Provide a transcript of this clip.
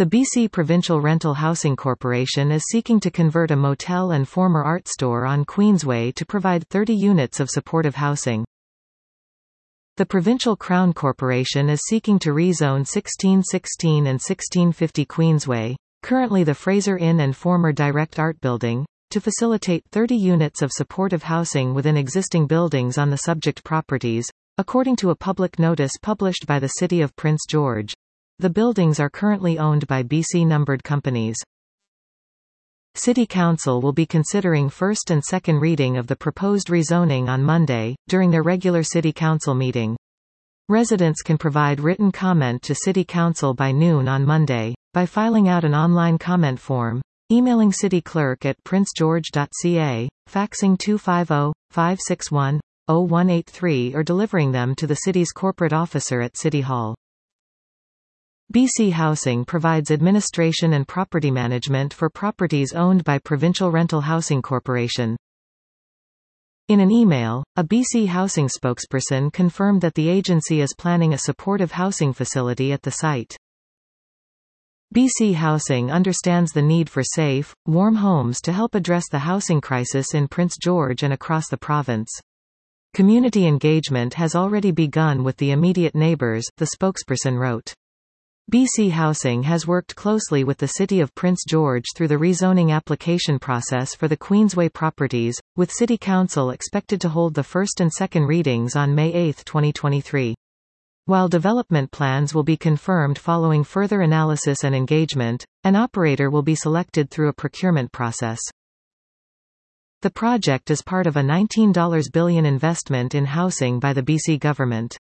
The BC Provincial Rental Housing Corporation is seeking to convert a motel and former art store on Queensway to provide 30 units of supportive housing. The Provincial Crown Corporation is seeking to rezone 1616 and 1650 Queensway, currently the Fraser Inn and former Direct Art Building, to facilitate 30 units of supportive housing within existing buildings on the subject properties, according to a public notice published by the City of Prince George. The buildings are currently owned by BC numbered companies. City Council will be considering first and second reading of the proposed rezoning on Monday, during their regular City Council meeting. Residents can provide written comment to City Council by noon on Monday, by filling out an online comment form, emailing City Clerk at princegeorge.ca, faxing 250-561-0183 or delivering them to the City's corporate officer at City Hall. BC Housing provides administration and property management for properties owned by Provincial Rental Housing Corporation. In an email, a BC Housing spokesperson confirmed that the agency is planning a supportive housing facility at the site. BC Housing understands the need for safe, warm homes to help address the housing crisis in Prince George and across the province. Community engagement has already begun with the immediate neighbours, the spokesperson wrote. BC Housing has worked closely with the City of Prince George through the rezoning application process for the Queensway properties, with City Council expected to hold the first and second readings on May 8, 2023. While development plans will be confirmed following further analysis and engagement, an operator will be selected through a procurement process. The project is part of a $19 billion investment in housing by the BC government.